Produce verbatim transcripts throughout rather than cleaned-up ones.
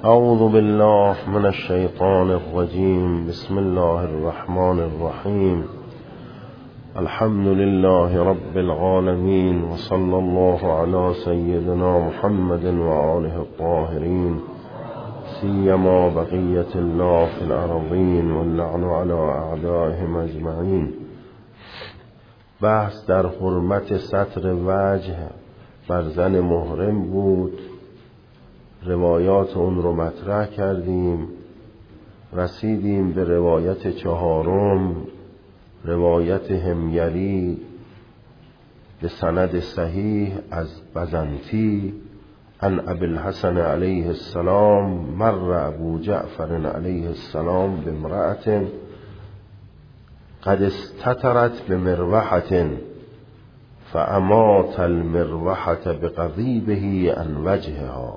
اعوذ بالله من الشیطان الرجیم. بسم الله الرحمن الرحیم. الحمد لله رب العالمین و صلی الله علی سیدنا محمد و آله الطاهرین سیما بقیت الله فی الارضین واللعن علی اعدائهم اجمعین. بحث در حرمت ستر وجه بر زن محرم بود. روایات اون رو مطرح کردیم. رسیدیم به روایت چهارم، روایت حمیلی به سند صحیح از بزنتی عن ابی الحسن علیه السلام مر ابو جعفر علیه السلام بامرأة قد استترت بمروحة فامات المروحة بقضیبه عن وجهها.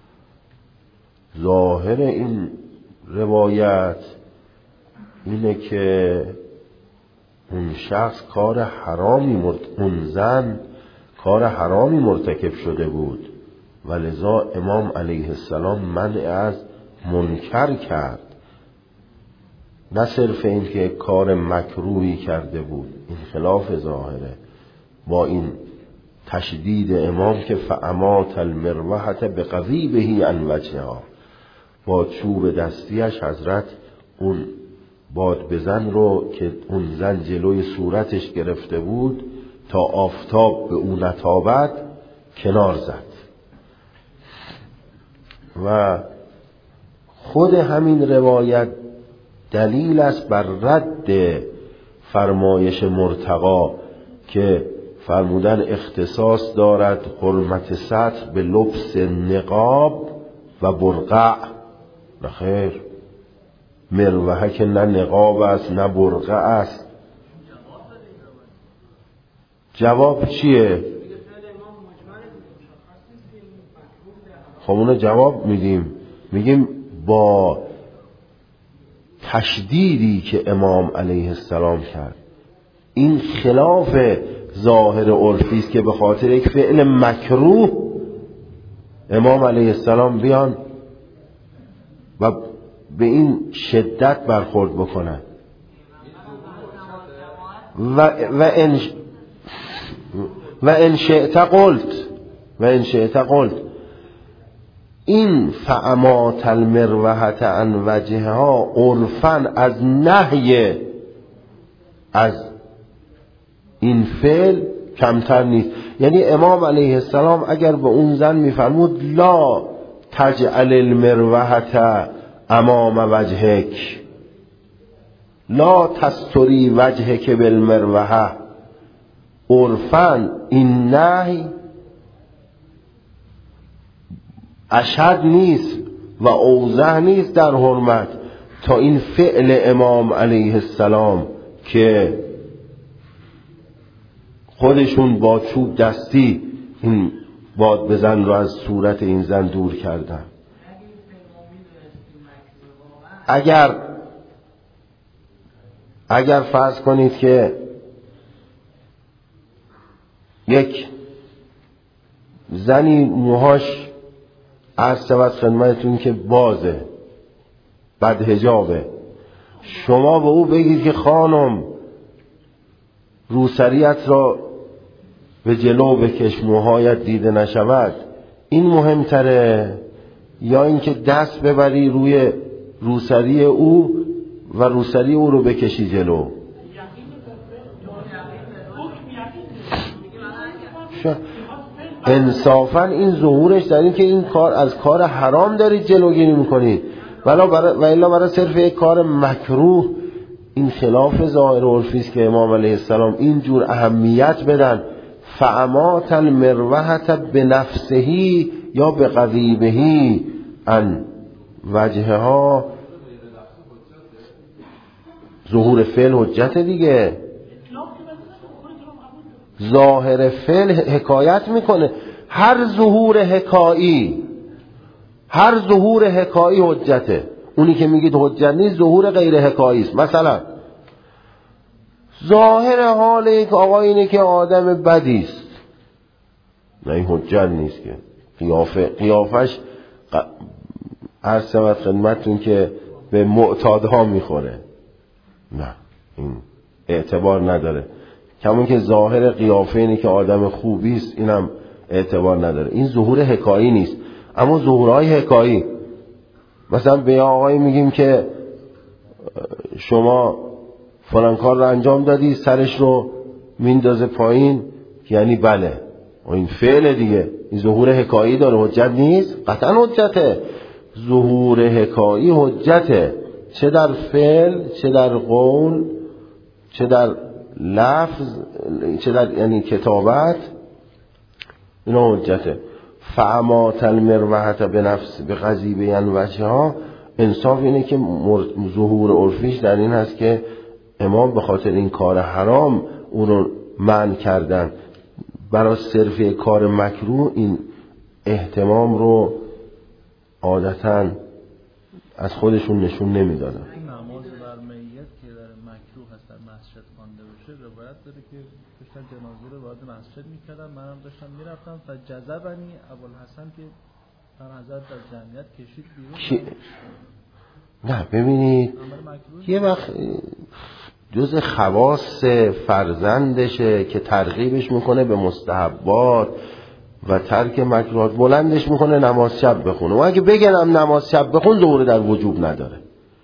ظاهر این روایت اینه که اون شخص کار حرامی مرت... اون زن کار حرامی مرتکب شده بود و لذا امام علیه السلام منع از منکر کرد، نه صرف این که کار مکروهی کرده بود. این خلاف ظاهره با این تشدید امام که فامات المروحة بقضیبه عن وجهها، با چوب دستیش حضرت اون باد بزن رو که اون زن جلوی صورتش گرفته بود تا آفتاب به اون نتابد کنار زد. و خود همین روایت دلیل است بر رد فرمایش مرتقا که فرمودن اختصاص دارد حرمت ستر به لبس نقاب و برقع. نخیر، مروحه که نه نقاب است نه برقع است. جواب چیه؟ خب اونو جواب میدیم، میگیم با تشدیدی که امام علیه السلام کرد این خلاف ظاهر عرفی است که به خاطر یک فعل مکروه امام علیه السلام بیان و به این شدت برخورد بکنن. و و ان و ان شئت قلت و ان شئت قلت این فامات المروحة عن وجهها عرفاً از نهی از این فعل کمتر نیست. یعنی امام علیه السلام اگر به اون زن میفرمود لا تجعل المروحة امام وجهک، لا تستری وجهک بالمروحة، عرفاً این نهی اشد نیست و اوضح نیست در حرمت تا این فعل امام علیه السلام که خودشون با چوب دستی این باد بزن رو از صورت این زن دور کردن. اگر اگر فرض کنید که یک زنی موهاش عرض شود خدمتتون که بازه، بد حجابه، شما به او بگید که خانم روسریت را به جلو بکش موهایت دیده نشود، این مهمتره یا اینکه دست ببری روی روسری او و روسری او رو بکشی جلو؟ انصافا این ظهورش در این که این کار از کار حرام دارید جلوگیری میکنید، ولی برای و الا برای صرف یک کار مکروه. این خلاف ظاهر عرفی است که امام علیه السلام اینجور اهمیت بدن. فامات المروحة بنفسه یا بقضیبه عن وجهها، ظهور فعل حجت دیگه. ظاهر فعل حکایت میکنه. هر ظهور حکایی هر ظهور حکایی حجته. اونی که میگید حجت نیست ظهور غیر حکایی است. مثلا ظاهر حال یک آقا اینه که آدم بدی است، نه این حجت نیست که قیافه قیافش عرض شود خدمتتون که به معتادها میخوره. نه، این اعتبار نداره. کمون که ظاهر قیافه اینه که آدم خوبی است، اینم اعتبار نداره. این ظهور حکایی نیست. اما ظهورهای حکایی، مثلا به آقای میگیم که شما فلان کار رو انجام دادی، سرش رو میندازه پایین، یعنی بله، این فعل دیگه. این ظهور حکایی داره، حجت نیست؟ قطعا حجته. ظهور حکایی حجته، چه در فعل، چه در قول، چه در لفظ، چه در یعنی کتابت، اینا حجته. فعمات المروحت به نفس به غضیبه ینوچه ها، انصاف اینه که ظهور عرفیش در این هست که امام به خاطر این کار حرام اون رو منع کردن. برای صرف کار مکروه این اهتمام رو عادتاً از خودشون نشون نمیدادن. نماز بر میت که در مکروه هست در مسجد خوانده بشه، روایت داره که داشتن جنازه رو وارد مسجد میکردن، منم داشتم میرفتم و جذبنی ابوالحسن که در حضرت در جمعیت کشید بیرون. کی... نه ببینید یه وقت جز خواص فرزندشه که ترغیبش میکنه به مستحبات و ترک مکروهات، بلندش میکنه نماز شب بخونه. و اگه بگنم نماز شب بخون، ظهور در وجوب نداره.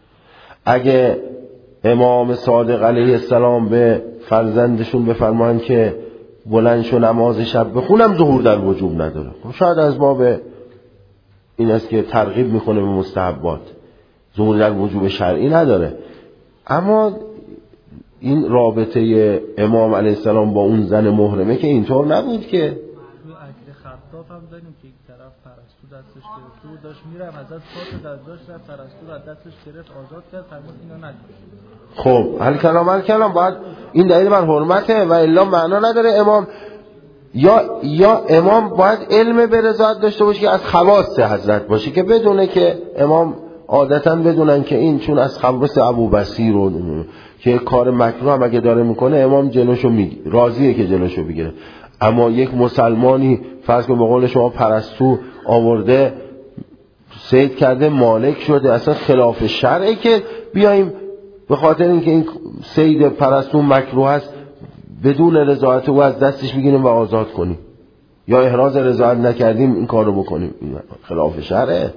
اگه امام صادق علیه السلام به فرزندشون بفرمان که بلند شو نماز شب بخونم، ظهور در وجوب نداره. شاید از ما به این است که ترغیب میکنه به مستحبات، ظهور در وجوب شرعی نداره. اما این رابطه امام علیه السلام با اون زن محرمه که اینطور نبود که. توی عکس خطاف هم داریم که یک طرف پرستو دستش گرفته بود، داشت میره حضرت فاطمه در داشت رفت پرستو رو دستش گرفت آزاد کرد، فرمود اینو نکن. خب حل کلام حل کلام باید این دلیل بر حرمته و الا معنا نداره. امام یا یا امام باید علم به رضایت داشته باشه که از خواص حضرت باشه، که بدونه که امام عادتاً بدونن که این چون از خواص ابوبصیر رو که کار مکروه هم اگه داره میکنه، امام جلوشو میگیره، راضیه که جلوشو بگیره. اما یک مسلمانی فرض کن به قول شما پرستو آورده صید کرده مالک شده، اصلا خلاف شرعه که بیاییم به خاطر اینکه این صید پرستو مکروه است بدون رضایت او از دستش بگیریم و آزاد کنیم، یا احراز رضایت نکردیم این کارو بکنیم، خلاف شرعه.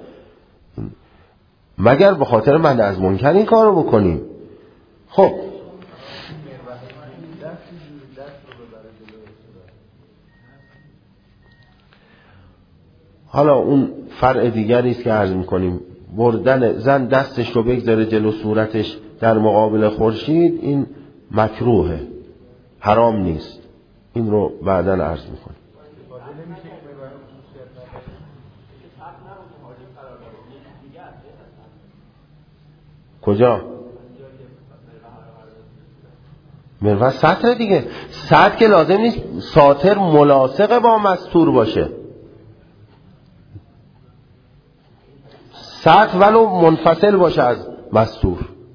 مگر به خاطر من از منکر این کارو بکنیم. خب حالا اون فرع دیگری است که عرض میکنیم، بردن زن دستش رو بگذاره جلو صورتش در مقابل خورشید، این مکروهه، حرام نیست. این رو بعداً عرض میکنیم. کجا؟ مروه سطر دیگه. سطر که لازم نیست ساتر ملاصق با مستور باشه. سطر ولو منفصل باشه از مستور.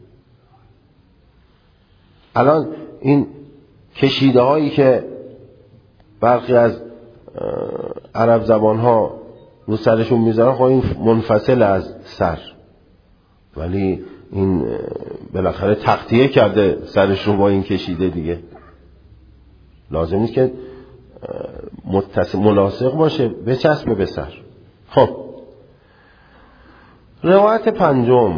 الان این کشیده هایی که برخی از عرب زبان ها رو سرشون میذارن، خب این منفصل از سر، ولی این بالاخره تغطیه کرده سرش رو با این کشیده دیگه. لازم نیست که متصل ملاصق باشه، بچسبه به سر. خب روایت پنجم.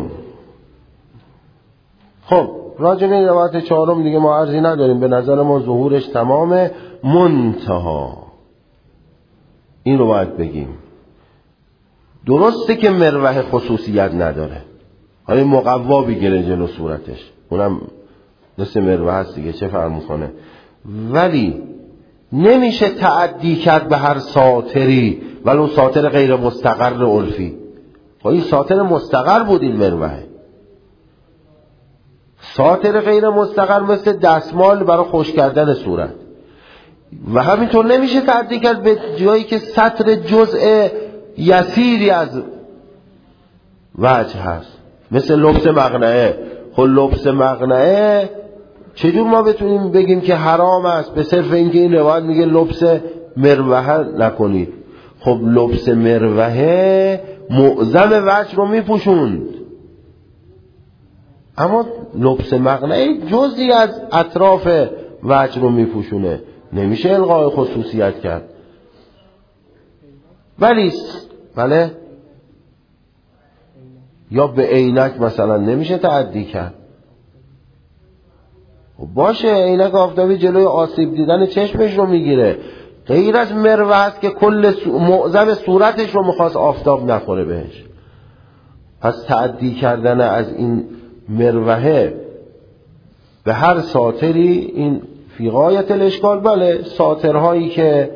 خب راجع به روایت چهارم دیگه ما عرضی نداریم، به نظر ما ظهورش تمامه. منتها این رو باید بگیم، درسته که مروحه خصوصیت نداره، حالا مقوا بگیره جلو صورتش، اونم مثل مروحه هست دیگه، چه فرق میکنه، ولی نمیشه تعدی کرد به هر ساتری ولو ساتر غیر مستقر عرفی. خب این ساتر مستقر بود، این مروحه. ساتر غیر مستقر مثل دستمال برای خوش کردن صورت، و همینطور نمیشه تعدی کرد به جایی که سطر جزء یسیری از وجه هست، مثل لبس مقنعه. خب لبس مقنعه چجور ما بتونیم بگیم که حرام است به صرف اینکه این روایت میگه لبس مروحه نکنید؟ خب لبس مروحه معظم وجه رو میپوشوند، اما لبس مقنعی جزئی از اطراف وجه رو میپوشونه، نمیشه الغای خصوصیت کرد. ولی بله یا به عینک مثلا نمیشه تعدی کرد. باشه عینک آفتابی جلوی آسیب دیدن چشمش رو میگیره، غیر از مروه است که کل معظم صورتش رو میخواست آفتاب نخوره بهش. پس تعدی کردن از این مروهه به هر ساتری این فی غایت الاشکال. بله ساترهایی که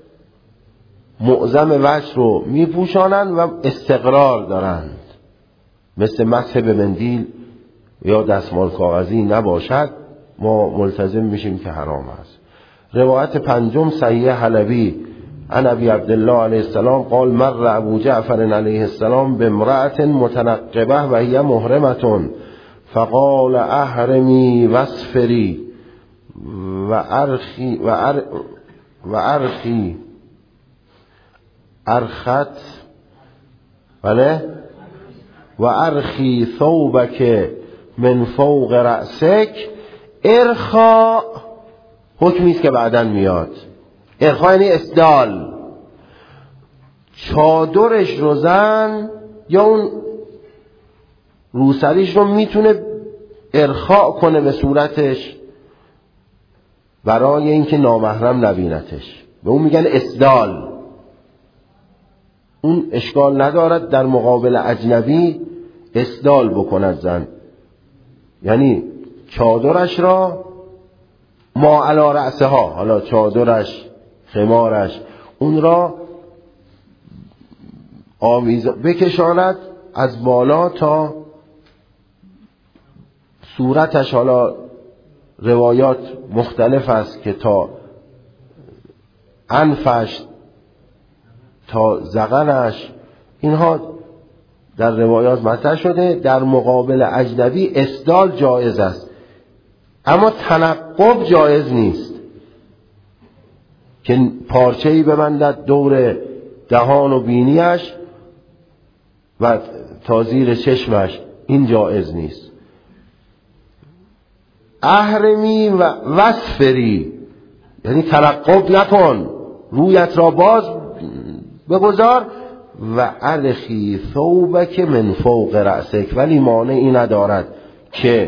معظم وجه رو میپوشانند و استقرار دارند، مثل مسح به مندیل یا دستمال کاغذی نباشد، ما ملتزم میشیم که حرام است. روایت پنجم صحیح حلبی عن ابی عبدالله علیه السلام قال مر ابو جعفر علیه السلام بامرأة متنقبة و هي محرمة فقال احرمی واصفری و ارخی و ار و ارخی ارخت بله و ارخی ثوبک من فوق رأسک. ارخا حکمی است که بعداً میاد. ارخا یعنی اسدال، چادرش رو زن یا اون روسریش رو میتونه ارخا کنه به صورتش برای اینکه نامحرم نبینتش، به اون میگن اسدال. اون اشکال ندارد در مقابل اجنبی اسدال بکند زن، یعنی چادرش را ما علی رأسها، حالا چادرش خمارش اون را آویز بکشاند از بالا تا صورتش. حالا روایات مختلف است که تا انفش تا ذقنش، اینها در روایات مطرح شده. در مقابل اجنبی اسدال جایز است، اما تنقب جایز نیست که پارچه‌ای ببندد دور دهان و بینیش و تا زیر چشمش، این جایز نیست. احرمی و وصفری یعنی تنقب نکن، رویت را باز بگذار. و ارخی ثوبک من فوق رأسک، ولی مانعی ندارد که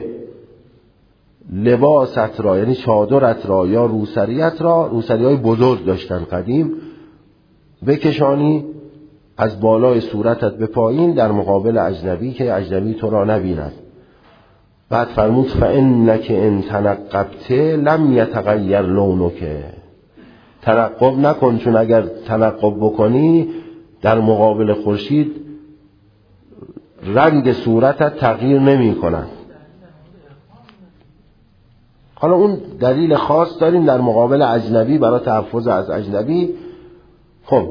لباست را یعنی چادرت را یا روسریت را، روسری های بزرگ داشتن قدیم، بکشانی از بالای صورتت به پایین در مقابل اجنبی که اجنبی تو را نبیند. بعد فرمود فانک ان تنقبت لم یتغیر لونک. تنقب نکن، چون اگر تنقب بکنی در مقابل خورشید رنگ صورتت تغییر نمی کند. حالا اون دلیل خاص داریم در مقابل اجنبی برای تحفظ از اجنبی. خب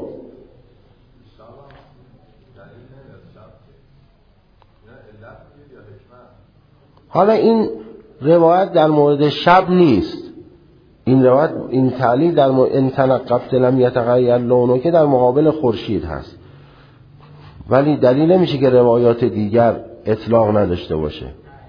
حالا این روایت در مورد شب نیست، این روایت این تعلیل در مورد ان تنقبت لم یتغیر لونه که در مقابل خورشید هست، ولی دلیل نمیشه که روایات دیگر اطلاق نداشته باشه.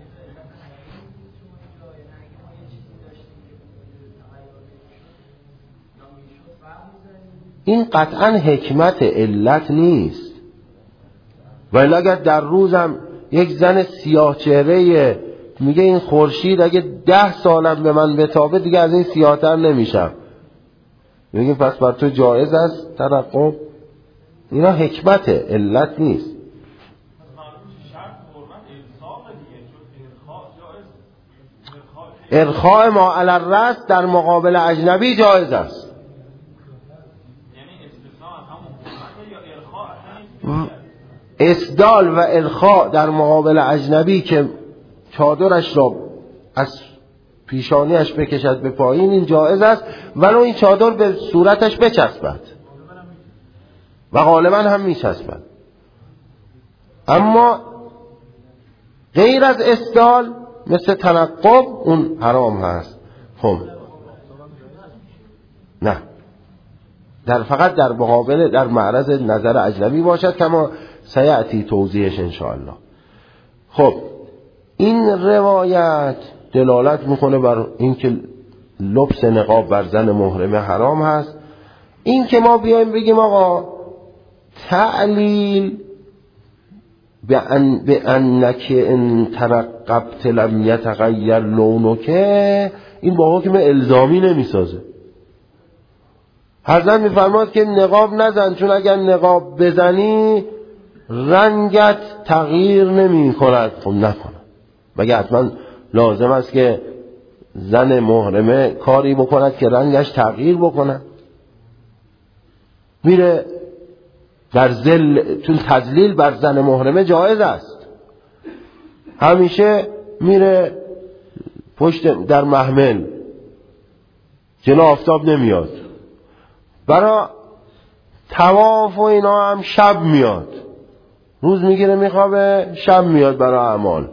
این قطعا حکمت علت نیست. ولی اگر در روزم یک زن سیاه چهره میگه این خورشید اگه ده سالم به من بتابه دیگه از این سیاه‌تر نمیشم، میگه پس بر تو جایز است تنقب. اینا حکمت علت نیست. ارخاء ما علی الرأس در مقابل اجنبی جایز است. اسدال و ارخاء در مقابل اجنبی که چادرش را از پیشانیش بکشد به پایین، این جایز است، ولو این چادر به صورتش بچسبد و غالبا هم میچسبد. اما غیر از اسدال مثل تنقب اون حرام هست. خب نه، در فقط در مقابل در معرض نظر اجنبی باشد، کما سیأتی توضیحش انشاءالله. خب این روایت دلالت میکنه بر اینکه لبس نقاب بر زن محرم حرام هست. این که ما بیایم بگیم آقا تعلیل به ان به انک ان ترقبت لم یتغیر لونک، این با حکم الزامی نمیسازه. حضرت میفرماد که نقاب نزن، چون اگر نقاب بزنی رنگت تغییر نمی کند. خب نکنه، مگه حتما لازم است که زن محرمه کاری بکند که رنگش تغییر بکنه؟ میره در زل، چون تذلیل بر زن محرمه جایز است، همیشه میره پشت در محمل، جلو آفتاب نمیاد، برای طواف و اینا هم شب میاد، روز میگیره میخوابه، شب میاد برای اعمال،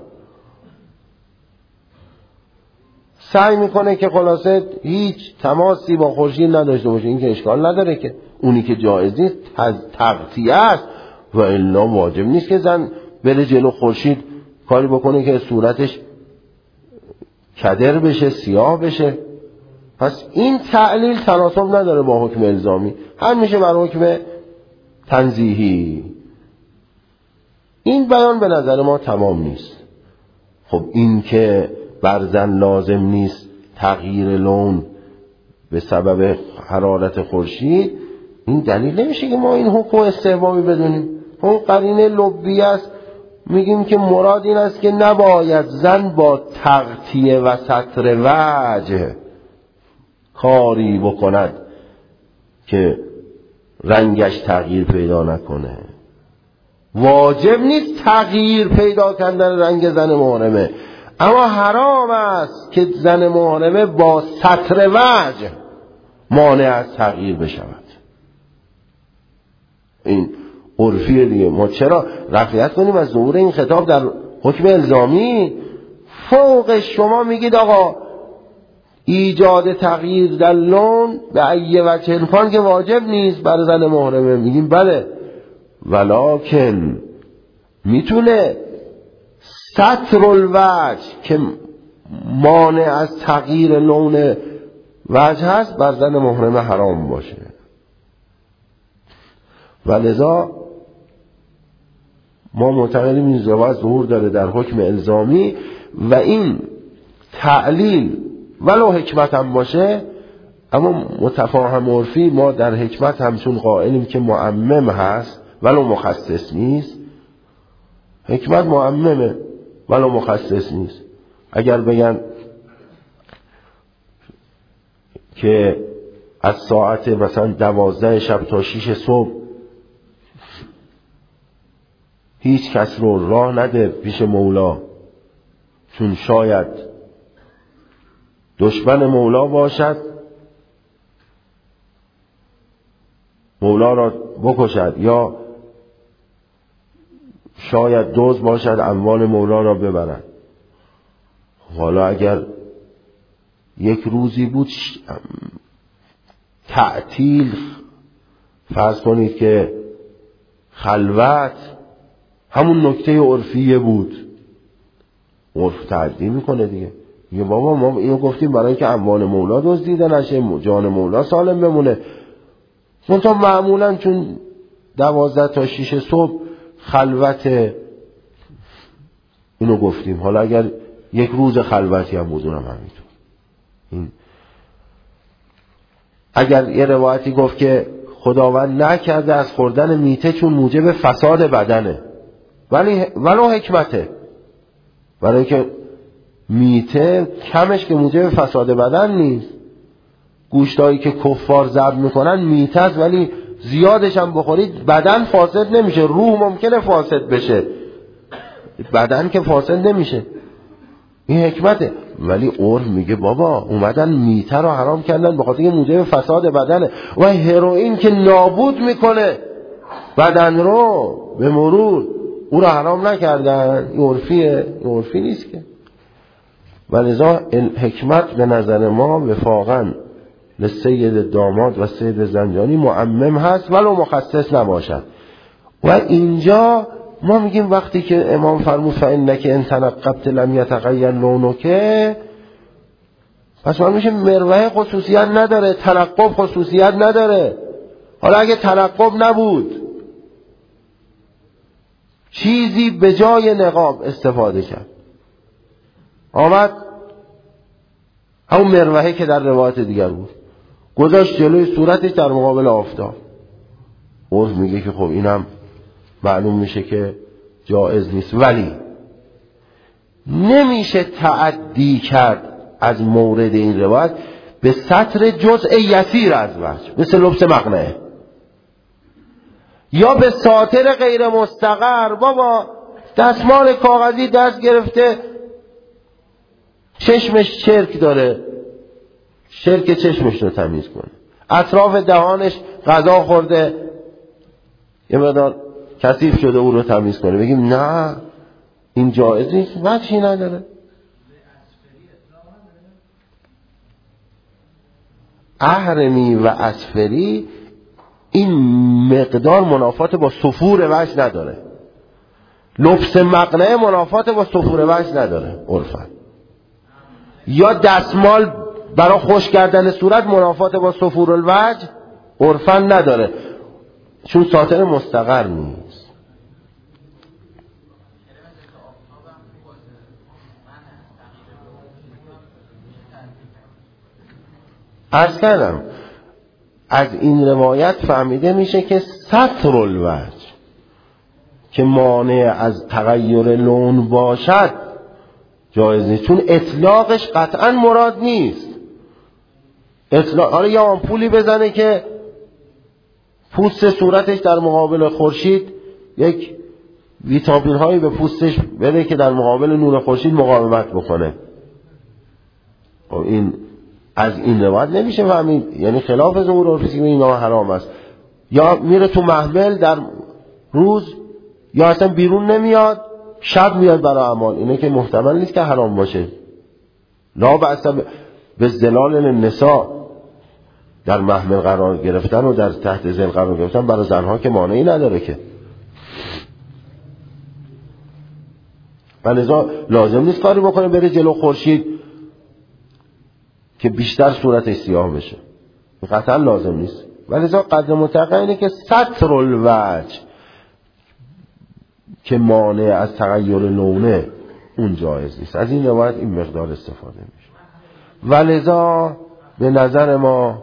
سعی میکنه که خلاصه هیچ تماسی با خورشید نداشته باشه. این که اشکال نداره، که اونی که جایز نیست تغطیه است، و الا واجب نیست که زن بره جلو خورشید کاری بکنه که صورتش کدر بشه، سیاه بشه. پس این تعلیل تناسب نداره با حکم الزامی، هم میشه بر حکم تنزیهی. این بیان به نظر ما تمام نیست. خب این که بر زن لازم نیست تغییر لون به سبب حرارت خورشید، این دلیل نمیشه که ما این حکم استحبابی بدونیم. اون قرینه لبی است، میگیم که مراد این است که نباید زن با تغطیه و ستر وجه کاری بکند که رنگش تغییر پیدا نکنه. واجب نیست تغییر پیدا کردن رنگ زن محرمه، اما حرام است که زن محرمه با ستر وجه مانع از تغییر بشود. این عرفیه دیگه. ما چرا رفعیت کنیم از ظهور این خطاب در حکم الزامی؟ فوق شما میگید آقا ایجاد تغییر در لون به ایه وجه امکان که واجب نیست بر زن محرمه. میگیم بله، ولکن میتونه ستر الوجه که مانع از تغییر لون وجه هست بر زن محرمه حرام باشه. ولذا ما معتقدیم این روایت ظهور داره در حکم الزامی، و این تعلیل ولو حکمت هم باشه، اما متفاهم عرفی ما در حکمت همچون قائلیم که معمم هست ولو مخصص نیست. حکمت معممه ولو مخصص نیست. اگر بگن که از ساعت مثلا دوازده شب تا شیش صبح هیچ کس رو راه نده پیش مولا، چون شاید دشمن مولا باشد مولا را بکشد، یا شاید دزد باشد اموال مولا را ببرد. حالا اگر یک روزی بود تعطیل، فرض کنید که خلوت همون نکته عرفیه بود، عرف تعدیل میکنه دیگه. میگه بابا ما اینو گفتیم برای که اموال مولا دزدیده نشه، جان مولا سالم بمونه. منتها معمولا چون دوازده تا شیش صبح خلوت، اینو گفتیم. حالا اگر یک روز خلوتی هم بودونم همینطور. این اگر یه روایتی گفت که خداوند نکرده از خوردن میته چون موجب فساد بدنه، ولی ولو حکمته، برای که میته کمش که موجب فساد بدن نیست. گوشتایی که کفار ذبح میکنن میته است، ولی زیادش هم بخورید بدن فاسد نمیشه، روح ممکنه فاسد بشه، بدن که فاسد نمیشه. این حکمته. ولی عرف میگه بابا اومدن میته رو حرام کردن به خاطر اینکه موجب فساد بدنه، و هروئین که نابود میکنه بدن رو به مرور، او رو حرام نکردن. این عرفیه، این عرفی نیست که. ولذا حکمت به نظر ما وفاقا لسید داماد و سید زنجانی معمم هست ولو مخصص نباشد. و اینجا ما میگیم وقتی که امام فرمود فإنک ان تنقبت لم یتغیر لونک، پس ما میشه مروحه خصوصیت نداره، تنقب خصوصیت نداره. حالا اگه تنقب نبود چیزی به جای نقاب استفاده کرد، آمد همون مروحه که در روایت دیگر بود گذاشت جلوی صورتش در مقابل آفتاب، عرف میگه که خب اینم معلوم میشه که جایز نیست. ولی نمیشه تعدی کرد از مورد این روایت به سطر جزء یسیر از وجه، مثل لبس مقنعه، یا به ساتر غیر مستقر. بابا دستمال کاغذی دست گرفته چشمش چرک داره، چرک چشمش رو تمیز کنه، اطراف دهانش غذا خورده یه مقدار کثیف شده او رو تمیز کنه، بگیم نه این جایز نیست، وجهی نداره. اهرمی و اسفری این مقدار منافات با صفور وجه نداره، لبس مقنعه منافات با صفور وجه نداره عرفاً، یا دستمال برای خوش کردن صورت منافات با صفور الوجه عرفاً نداره، چون ساتر مستقر نیست. عرض کردم از این روایت فهمیده میشه که ستر الوجه که مانع از تغییر لون باشد جایز نیست، چون اطلاقش قطعا مراد نیست. اطلاق حالا یا آمپولی بزنه که پوست صورتش در مقابل خورشید یک ویتامین هایی به پوستش بده که در مقابل نور خورشید مقاومت بکنه، این از این روایت نمیشه فهمید، یعنی خلاف ظهور عرفی که اینا حرام است. یا میره تو محمل در روز، یا اصلا بیرون نمیاد، شب میاد برای اعمال، اینه که محتمل نیست که حرام باشه. لا بأس به ظلال النساء، در محمل قرار گرفتن و در تحت ظل قرار گرفتن برای زنها که مانعی نداره که، ولذا لازم نیست کاری بکنه بره جلو خورشید که بیشتر صورتش سیاه بشه، قطعا لازم نیست. ولذا قدر متقن اینه که ستر الوجه که مانع از تغییر لونه اون جایز نیست. از این روایت این مقدار استفاده میشه. ولذا به نظر ما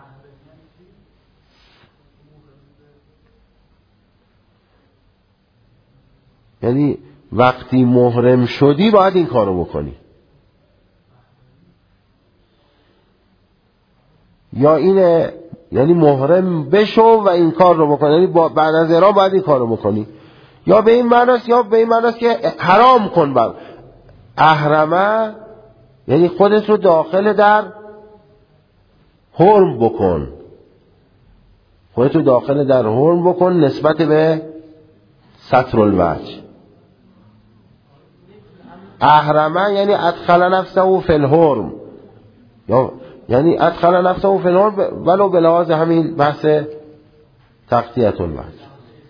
یعنی وقتی محرم شدی باید این کارو بکنی، یا اینه یعنی محرم بشو و این کار رو بکنی، یعنی بعد از احرام باید این کار رو بکنی، یا به این معناست یا به این معناست که حرام کن بر احرمه، یعنی خودت رو داخل در حرم بکن، خودت رو داخل در حرم بکن نسبت به ستر الوجه. احرمه یعنی ادخل نفسه فی الحرم، یا یعنی ادخل نفسه فی الحرم ولو به لحاظ همین بحث تغطیة الوجه.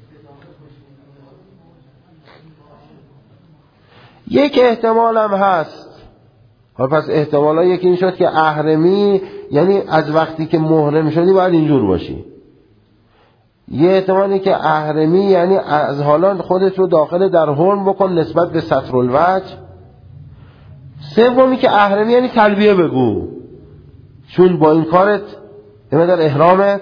یک احتمال هم هست، پس احتمالا یکی این شد که احرمی یعنی از وقتی که محرم شدی باید اینجور باشی، یه احتمالی که احرمی یعنی از حالا خودت رو داخل در حرم بکن نسبت به ستر الوجه. سومی که احرمی یعنی تلبیه بگو، چون با این کارت در احرامت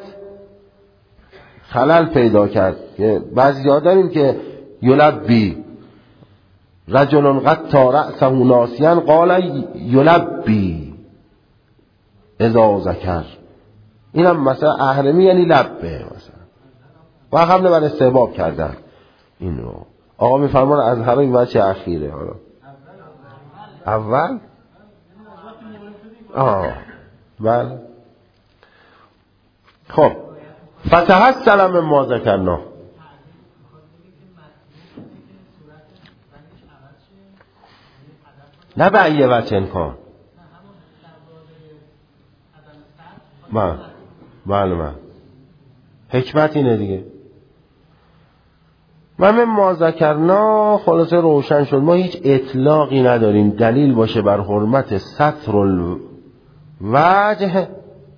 خلل پیدا کرد، که بعضی ها داریم که یلبی رجل قد رأسه ناسیا قال یلبی اذا ذکر، این هم مثلا احرمی یعنی لبه مثلا، و حمله بر استحباب کردن. این رو آقا میفرمان از هر این وجه اخیره. حالا اول آه بله خب فتحصل من ما ذکرنا، نه به ایه وجه امکان. بله بله بله حکمت اینه دیگه. و من ما ذکرنا خلاصه روشن شد ما هیچ اطلاقی نداریم دلیل باشه بر حرمت ستر الوجه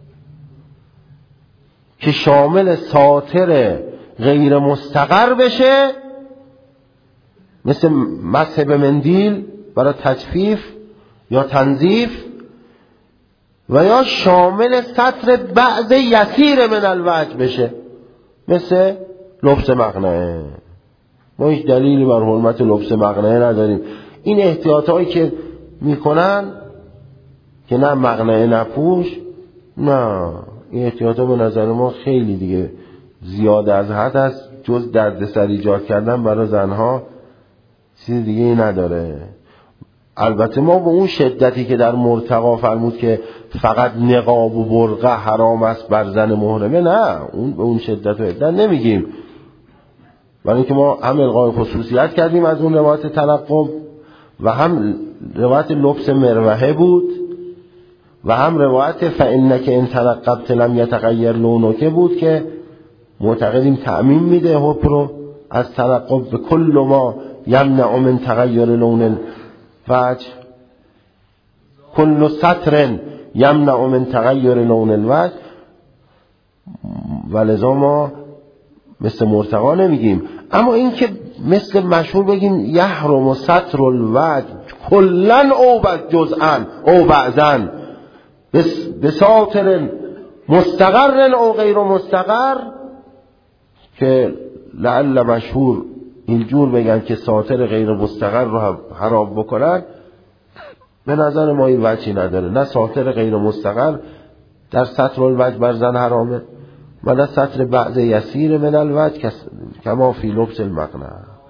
که شامل ساتر غیر مستقر بشه، مثل مسح به مندیل برای تجفیف یا تنظیف، و یا شامل ستر بعض یسیر من الوجه بشه، مثل لبس مقنعه. ما هیچ دلیلی بر حرمت لبس مقنعه نداریم. این احتیاط هایی که میکنن که نه مقنعه نپوش، نه، این احتیاط ها به نظر ما خیلی دیگه زیاده از حد است. جز دردسر ایجاد کردن برای زنها چیز دیگه ای نداره. البته ما به اون شدتی که در مرتقا فرمود که فقط نقاب و برقع حرام است بر زن محرمه، نه، اون به اون شدت و عدت نمیگیم، ولی اینکه ما هم القای خصوصیت کردیم از اون روایت تلقب و هم روایت لبس مروحه بود و هم روایت فإنک ان تلقبت لم یتغیر لونک بود که معتقدیم تعمیم میده حکم رو از تلقب به کل ما یمنع من تغیر لون الوجه، کل سطر یمنع من تغیر لون الوجه، ولذا ما مثل مرتقا نمیگیم. اما این که مثل مشهور بگیم یحرم ستر الوجه کلن او جزءا او بعضا به ساتر مستقر او غیر مستقر، که لعل مشهور اینجور بگن که ساتر غیر مستقر رو حرام بکنن، به نظر ما این وجهی نداره. نه ساتر غیر مستقر در ستر الوجه بر زن حرامه و نه ستر بعض یسیر من الوجه کما فی لبس المقنعه.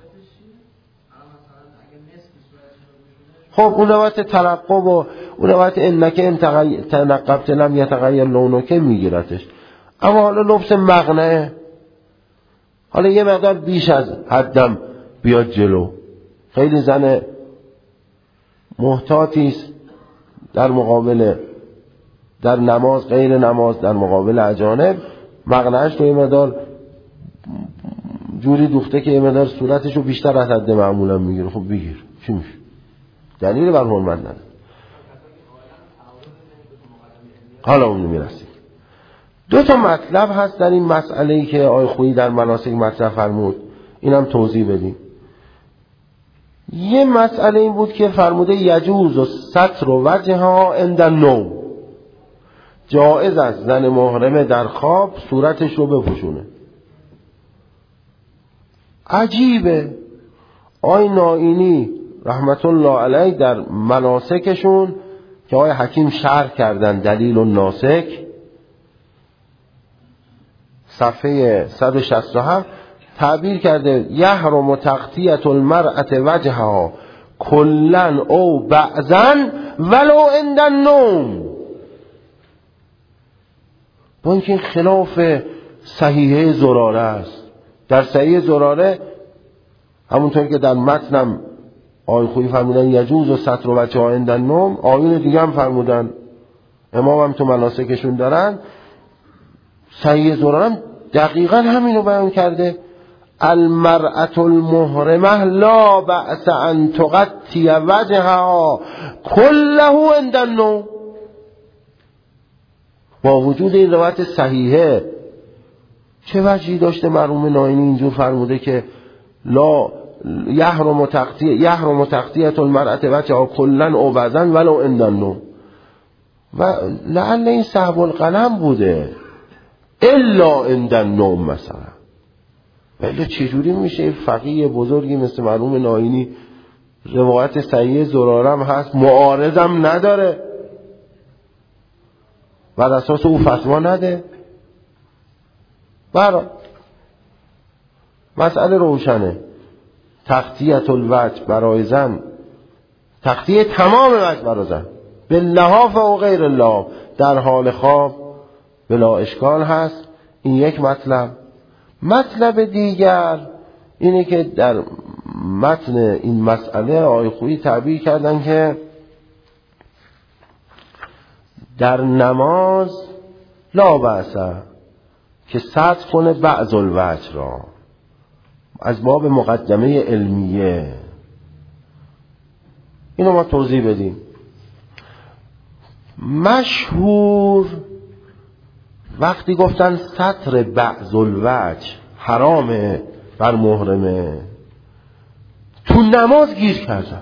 خب اون روایت تلقب و اون روایت انک ان تنقبت لم یتغیر لونک میگیرتش. اما حالا لبس مقنعه، حالا یه مقدار بیش از حدم بیاد جلو، خیلی زن محتاطیست در مقابل در نماز غیر نماز در مقابل اجانب، مقنعش تو یه مقدار جوری دوخته که یه مقدار صورتشو بیشتر از حد معمولا میگیره. خب بگیر، چی میشه؟ دلیل بر حرمت نداره. حالا اون میرسیم. دو تا مطلب هست در این مسئله‌ای که آقای خویی در مناسک مطرح فرمود، اینم توضیح بدیم. یه مسئله این بود که فرموده یجوز و ستر و وجهها عند النوم، جائز است زن محرمه در خواب صورتش رو بپوشونه. عجیبه، آقای نائینی رحمت الله علیه در مناسکشون که آقای حکیم شرح کردن دلیل الناسک صفحه صد و شصت و هفت تعبیر کرده یحرم تغطیة المرأة وجهها کلن او بعضا ولو عند النوم. با اینکه این خلاف صحیحه زراره است. در صحیح زراره همونطور که در متنم آقای خویی فرمودن یجوز و ستر و وجهها عند النوم، آیون دیگه هم فرمودن، امام هم تو مناسکشون دارن، صحیح زراره هم دقیقا همینو بیان کرده. المرأة المحرمه لا بأس ان تغطی وجهها كله عند النوم. با وجود این روایت صحیحه چه وجهی داشته مرحوم نائینی اینجور فرموده که لا یحرم تغطیه یحرم تغطیه المرأة وجهها کلا او بعضا ولو عند النوم؟ و لعل این صحب القلم بوده الا عند النوم مثلا. ولی چجوری میشه فقیه بزرگی مثل مرحوم نائینی روایت صحیح زرارم هست معارضم نداره و اساس او فتوا نده؟ برای مسئله روشنه. تغطیة الوجه برای زن، تغطیه تمام وجه برای زن به لحاف و غیر اللحاف در حال خواب بلا اشکال هست. این یک مطلب. مطلب دیگر اینه که در متن این مسئله آقای خویی تعبیر کردن که در نماز لا بأس که سطر کنه بعض الوجه را، از باب مقدمه علمیه. اینو ما توضیح بدیم. مشهور وقتی گفتن ستر بعض الوجه حرامه بر محرمه، تو نماز گیر کردن.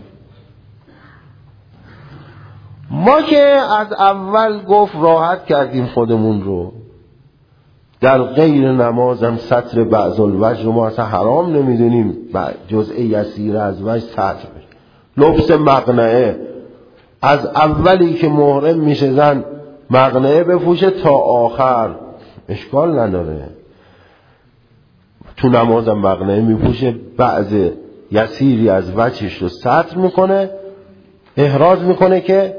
ما که از اول گفت راحت کردیم خودمون رو، در غیر نماز هم ستر بعض الوجه رو ما اصلا حرام نمیدونیم، جزء یسیر از وجه ستر. لبس مقنعه از اولی که محرم میشه زن مقنعه بپوشه تا آخر اشکال نداره. تو نمازم مقنعه میپوشه، بعض یسیری از وجهش رو ستر میکنه، احراز میکنه که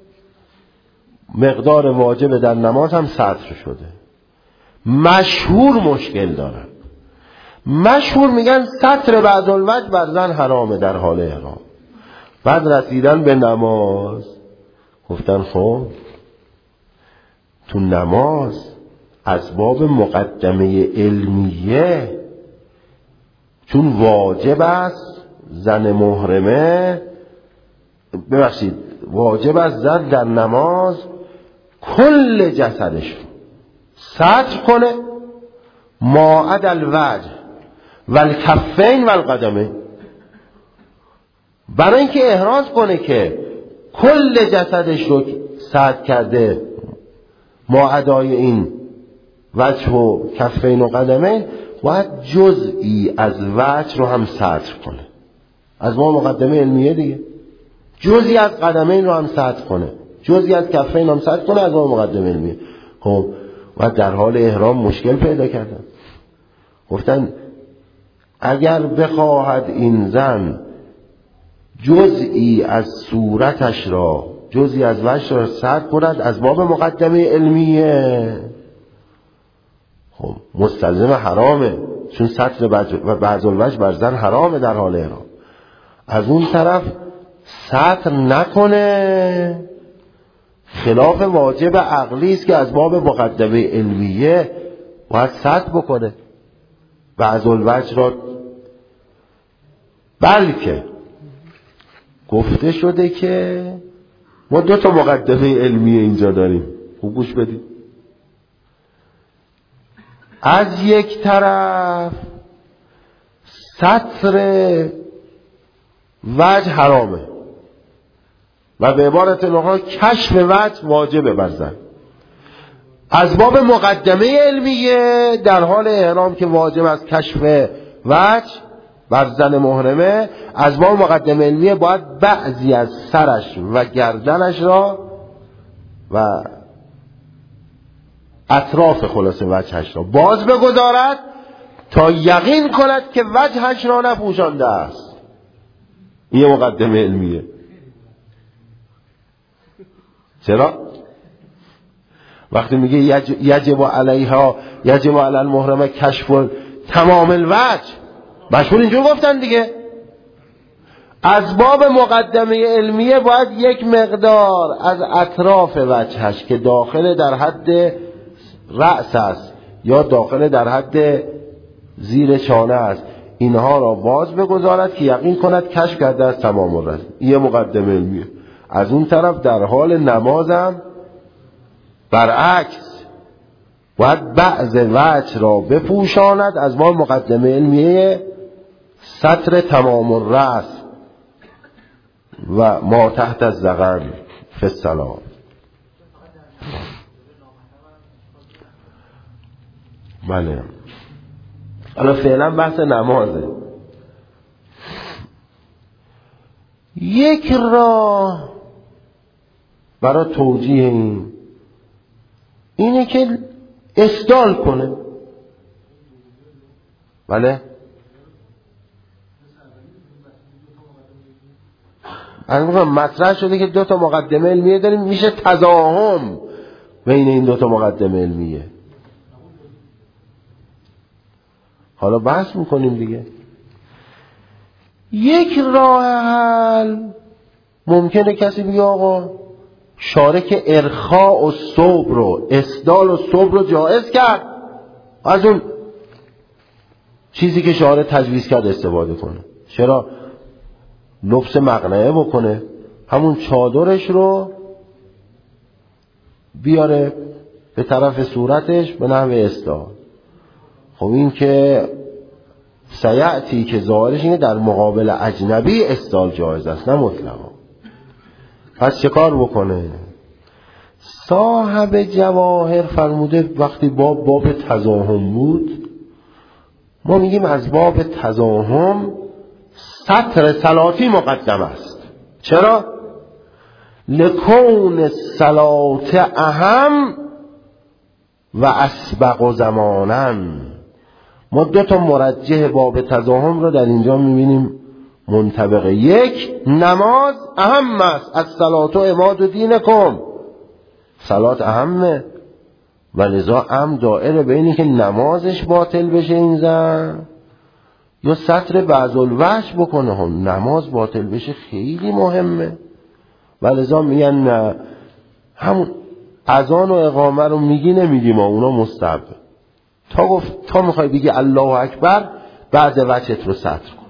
مقدار واجب در نماز هم ستر شده. مشهور مشکل دارن. مشهور میگن ستر بعض الوجه بر زن حرامه در حال احرام. بعد رسیدن به نماز گفتن خب تو نماز از باب مقدمه علمیه، چون واجب است زن محرمه، ببخشید واجب است زن در نماز کل جسدش رو ستر کنه، ما عدا الوجه والکفین والقدمین، برای اینکه احراز کنه که کل جسدش رو ستر کرده، ما عدای این وجه و کفین و قدمین، باید جزئی از وجه رو هم ستر کنه. از ما مقدمه علمیه دیگه. جزئی از قدمین رو هم ستر کنه، جزئی از کفین رو هم ستر کنه، از ما مقدمه علمیه. خب و در حال احرام مشکل پیدا کردن. گفتن اگر بخواهد این زن جزئی از صورتش را، جزئی از وجه را ستر کند، از باب مقدمه علمیه، خب مستلزم حرامه، چون ستر بعض الوجه بر زن حرامه در حال احرام. از اون طرف ستر نکنه، خلاف واجب عقلی است که از باب مقدمه علمیه باید ستر بکنه بعض الوجه را. بلکه گفته شده که ما دو تا مقدمه علمیه اینجا داریم، خوب گوش بدید. از یک طرف ستر وجه حرامه و به عبارت نوها کشف وجه واجبه بر زن. از باب مقدمه علمیه در حال احرام که واجب از کشف وجه بر زن محرمه، از باب مقدمه علمیه باید بعضی از سرش و گردنش را و اطراف خلاصه وجهش را باز بگذارد تا یقین کند که وجهش را نپوشانده است. این مقدمه علمیه. چرا؟ وقتی میگه یجب علیها یجب علی المحرمه کشف تمام الوجه، مشهور اینجور گفتن دیگه. از باب مقدمه علمیه باید یک مقدار از اطراف وجهش که داخل در حد رأس است یا داخل در حد زیر چانه است، اینها را باز بگذارد که یقین کند کشف کرده از تمام الوجه. این مقدمه علمیه. از اون طرف در حال نمازم برعکس باید بعض وجه را بپوشاند، از ما مقدمه علمیه ستر تمام الرأس و ما تحت الذقن فی الصلاة. بله الان فعلا بحث نمازه. یک راه برای توجیه این اینه که اسدال کنه. بله الان مطرح شده که دو تا مقدمه علمیه داریم، میشه تضاهم بین این دو تا مقدمه علمیه. حالا بحث میکنیم دیگه. یک راه حل ممکنه کسی بگه آقا شارک ارخاء و صبر و اسدال و صبر رو جائز کرد، از اون چیزی که شارع تجویز کرد استفاده کنه. چرا؟ لبس مقنعه بکنه، همون چادرش رو بیاره به طرف صورتش به نحو استعار. خب این که سیعتی که ظاهرش اینه در مقابل اجنبی استعار جایز است نه مطلقا. پس چه کار بکنه؟ صاحب جواهر فرموده وقتی باب باب تزاحم بود، ما میگیم از باب تزاحم سطر صلاتی مقدم است. چرا؟ لکون صلات اهم و اسبق و زمانن. ما دو تا مرجح باب تزاحم رو در اینجا میبینیم منطبقه. یک، نماز اهم است، از صلات و عماد و دینکم، صلات اهمه و لذا ام دائره بینی که نمازش باطل بشه این زن یا سطر بعض الوجه بکنه. هم نماز باطل بشه خیلی مهمه و لذا میگن نه، همون اذان و اقامه رو میگی نمیگی ما اونا مستحب. تا گفت تا میخوای بگی الله اکبر بعد وجهت رو سطر کن.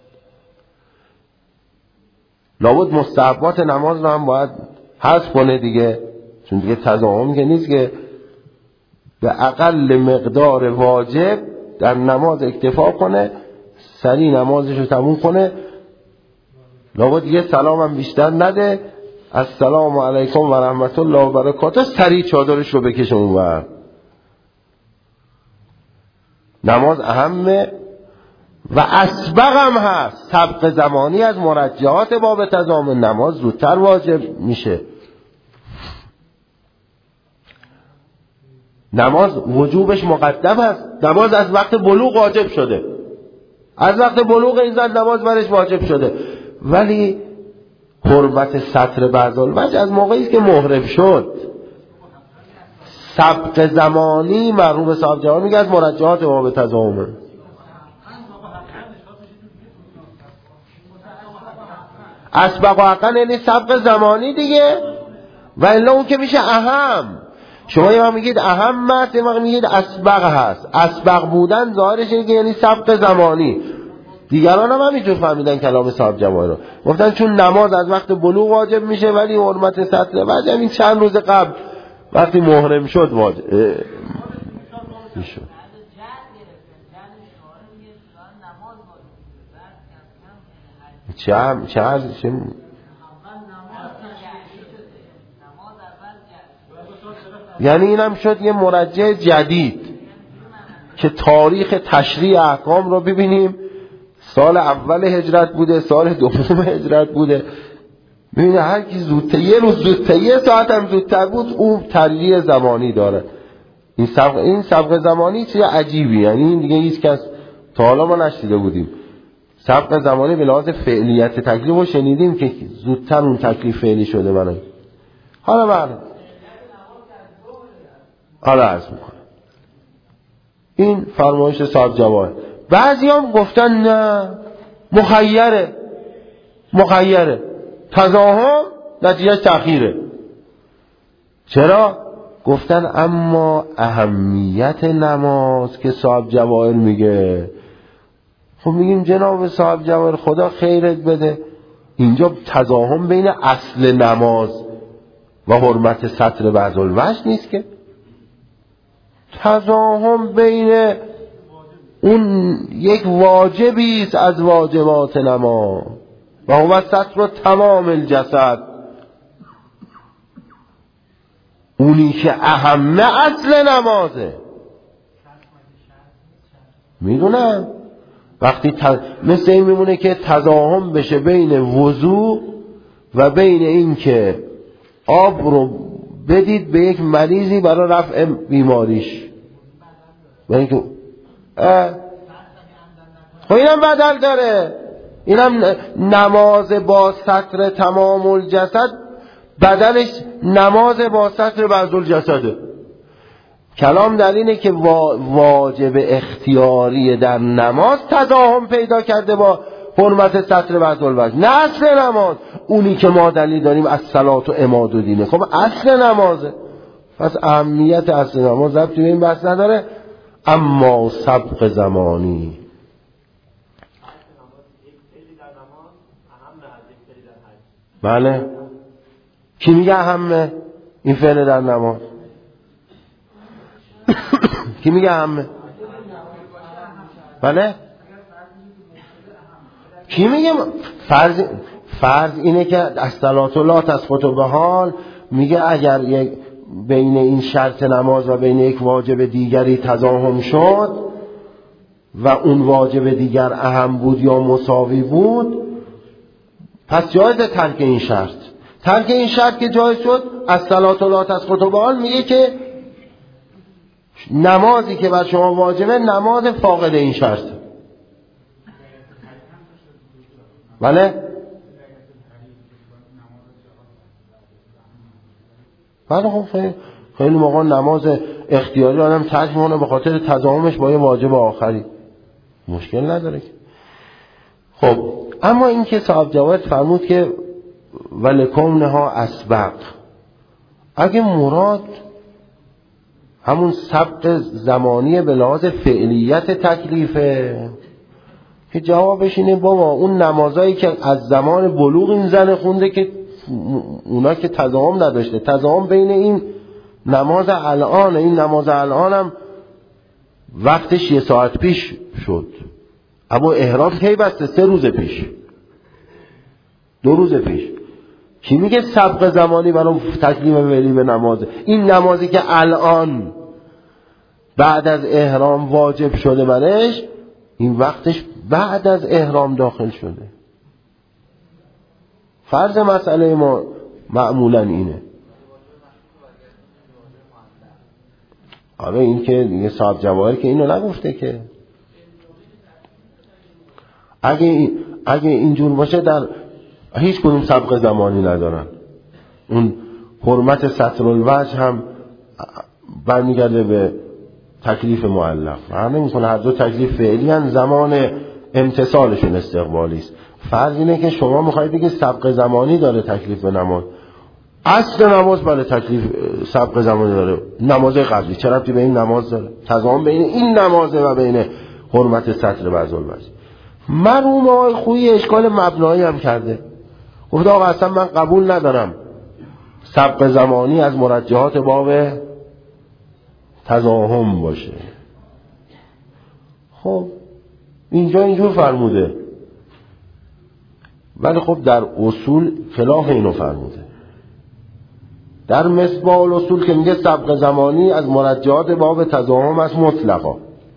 لابد مستحبات نماز رو هم باید حذف کنه دیگه، چون دیگه تزاحم که نیست که به اقل مقدار واجب در نماز اکتفا کنه، سریع نمازش رو تموم کنه، لابد یه سلام هم بیشتر نده، السلام علیکم و رحمت الله و برکاته، سریع چادرش رو بکشه اونور. نماز اهمه و اسبق هم هست. سبق زمانی از مرجحات باب تزاحم، نماز زودتر واجب میشه. نماز وجوبش مقدم هست. نماز از وقت بلوغ واجب شده، از وقت بلوغ این زن نماز برش واجب شده، ولی حرمت سطر بعض الوجه از موقعی است که محرم شد. سبق زمانی مرحوم صاحب جواب میگه از مرجحات باب تزاحم. اسبق و اقل یعنی سبق زمانی دیگه، و الا اون که میشه اهم. شما یه وقت میگید اهم است، یه وقت میگید اسبق هست. اسبق بودن ظاهرش اینه که یعنی سبق زمانی. دیگران هم همینجور فهمیدن کلام صاحب جواهر رو، گفتن چون نماز از وقت بلوغ واجب میشه ولی حرمت سطر بعد همین چند روز قبل وقتی محرم شد واجب میشه. چه هم چه هم چه یعنی اینم شد یه مرجع جدید که تاریخ تشریع احکام رو ببینیم، سال اول هجرت بوده، سال دوم هجرت بوده، ببینید هر کی زودتر یه روز زودتر یه ساعت هم زودتر بود اون تریه زمانی داره. این سبق این سبق زمانی چیه عجیبی، یعنی این دیگه هیچ کس تا حالا ما نشنیده بودیم. سبق زمانی به لحاظ فعلیت تکلیف رو شنیدیم که زودتر اون تکلیف فعلی شده برای. حالا بعد حالا عرض میکنم این فرمایش صاحب جواهر. بعضی هم گفتن نه مخیره، مخیره تزاحم نتیجه تأخیره. چرا؟ گفتن اما اهمیت نماز که صاحب جواهر میگه، خب میگیم جناب صاحب جواهر خدا خیرت بده، اینجا تزاحم بین اصل نماز و حرمت سطر بعض الوجه نیست که، تزاحم بین اون یک واجبی است از واجبات نماز و هو سطر تمام الجسد، اونی که اهمه اصل نمازه. میدونم وقتی تز... مثل این میمونه که تزاحم بشه بین وضو و بین این که آب رو بدید به یک مریضی برای رفع بیماریش، برای که خب اینم بدل داره. اینم نماز با سطر تمام الجسد بدلش نماز با سطر بعض الجسده. کلام در اینه که واجب اختیاری در نماز تزاحم پیدا کرده با حرمت سطر بعض الوجه، نه اصل نماز. اونی که ما دلیل داریم از صلات و عماد و دینه، خب اصل نمازه. پس اهمیت اصل نماز ربطی به این بحث نداره. اما سبق زمانی بله. کی میگه اهمه این فعل در نماز؟ کی میگه اهمه؟ بله. کی میگه فرض فرض اینه که الصلاة لا تسقط بحال، میگه اگر یک بین این شرط نماز و بین یک واجب دیگری تضاهم شد و اون واجب دیگر اهم بود یا مساوی بود، پس جایز ترک این شرط. ترک این شرط که جایز شد، الصلاة لا تسقط بحال میگه که نمازی که بر شما واجبه نماز فاقد این شرط. بله؟ بله خب خیلی خیلی موقع نماز اختیاری آدم ترک میکنه به خاطر تضاهمش با یه واجب آخری، مشکل نداره که. خب اما این که صاحب جواهر فرمود که ولکونها اسبق، اگه مراد همون سبق زمانی به لحاظ فعلیت تکلیفه، که جوابش اینه بابا اون نمازایی که از زمان بلوغ این زن خونده که اونا که تضاهم نداشته، تضاهم بین این نماز الان، این نماز الان هم وقتش یه ساعت پیش شد، اما احرام کی بسته؟ سه روز پیش، دو روز پیش. کی میگه سبق زمانی برای تکلیف ولی به نماز؟ این نمازی که الان بعد از احرام واجب شده برش، این وقتش بعد از احرام داخل شده. فرض مسئله ما معمولا اینه. آره این که دیگه صاحب جواهر که اینو نگفته که اگه اگه اینجور باشه در هیچ کدوم سبق زمانی ندارن. اون حرمت ستر الوجه هم برمیگرده به تکلیف معلق، همه میکنه هر دو تکلیف فعلی هن، زمان امتصالشون استقبالی است. فرض اینه که شما میخواید بگید سبق زمانی داره تکلیف به نماز، اصل نماز برای تکلیف سبق زمانی داره، نماز قبلی چه ربطی به این نماز داره؟ تضامن بین این نمازه و بین حرمت ستر الوجه. مرحوم آقای خویی اشکال مبنایی هم کرده، گفت آقا اصلا من قبول ندارم سبق زمانی از مرجحات باب تضاهم باشه. خب اینجا اینجور فرموده، ولی خب در اصول خلاف اینو فرموده. در مصباح الاصول که میگه سبق زمانی از مرجحات باب تضاهم است مطلقا.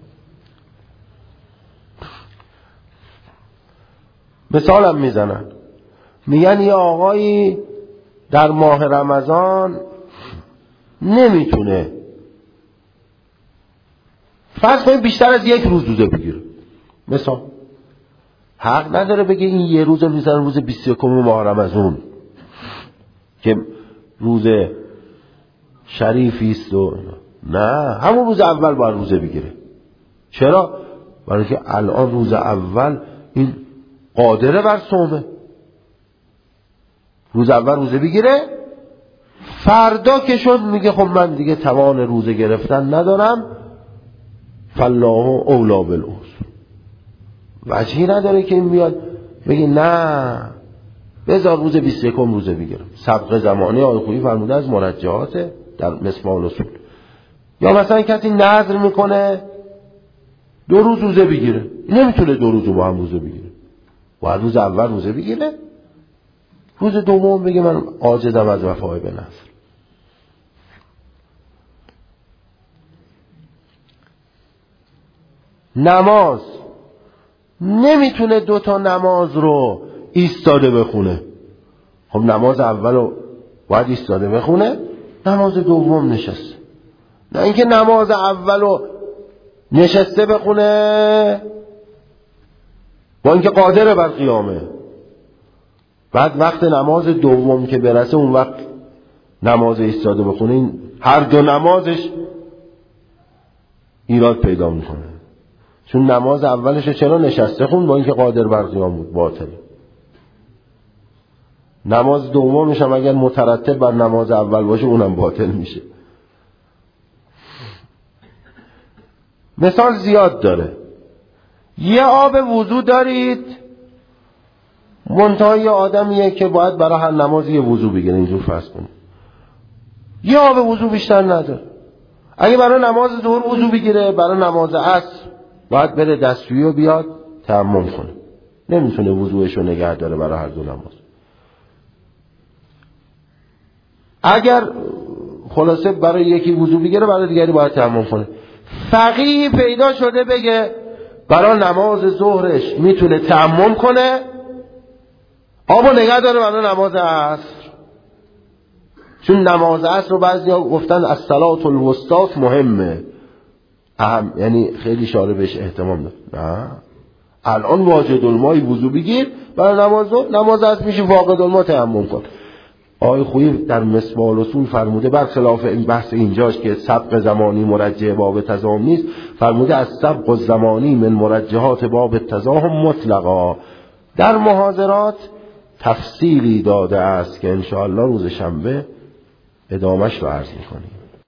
مثالم میزنن، میگن یه آقایی در ماه رمضان نمیتونه فرض کنید بیشتر از یک روز روزه بگیره، مثلا حق نداره بگه این یه روز مثلا روز بیست و یکم ماه رمضان که روز شریفی است و نه، همون روز اول باید روزه بگیره. چرا؟ برای که الان روز اول این قادره بر صومه، روز اول روزه بگیره، فردا که شد میگه خب من دیگه توان روزه گرفتن ندارم، فالله اولا بالاصول. وجهی نداره که این بیاد بگه نه بذار روز بیست و یکم روزه بگیرم. سبق زمانی آقای خویی فرموده از مرجحات در مصباح الاصول. یا مثلا کسی نذر میکنه دو روز روزه بگیره، نمیتونه دو روز با هم روزه بگیره، باید روز اول روزه بگیره، روز دوم بگه من عاجزم از وفای به نذر. نماز نمیتونه دوتا نماز رو ایستاده بخونه، خب نماز اول رو باید ایستاده بخونه، نماز دوم نشسته. نه اینکه نماز اول رو نشسته بخونه با اینکه قادر بر قیامه، بعد وقت نماز دوم که برسه اون وقت نماز ایستاده بخونه، این هر دو نمازش ایراد پیدا میکنه. چون نماز اولش چرا نشسته خون با اینکه قادر بر قیام بود؟ باطل. نماز دومش هم اگر مترتب بر نماز اول باشه اونم باطل میشه. مثال زیاد داره. یه آب وضو دارید منتها یه آدمیه که باید برای هر نمازی یه وضو بگیره، اینجور فرض کنیم یه آب وضو بیشتر نداره. اگه برای نماز ظهر وضو بگیره، برای نماز عصر باید بره دستشویی و بیاد تیمم کنه، نمیتونه وضوعش رو نگه داره برای هر دو نماز. اگر خلاصه برای یکی وضو بگیره، برای دیگری باید تیمم کنه. فقیه پیدا شده بگه برای نماز ظهرش میتونه تیمم کنه، آبو نگه داره برای نماز عصر. چون نماز عصر رو بعضیا گفتن الصلاة الوسطی مهمه، اهم، یعنی خیلی شارع بهش اهتمام داره. نه الان واجد الماء وضو بگیر برای نماز ظهر، نماز عصر میشه فاقد الماء تیمم کن. آقای خویی در مصباح الاصول فرموده برخلاف این بحث اینجاش که سبق زمانی مرجح باب تضامن نیست، فرموده از سبق الزمانی من مرجحات باب تضامن مطلقا. در محاضرات تفصیلی داده است که انشاءالله روز شنبه ادامش رو عرض می‌کنیم.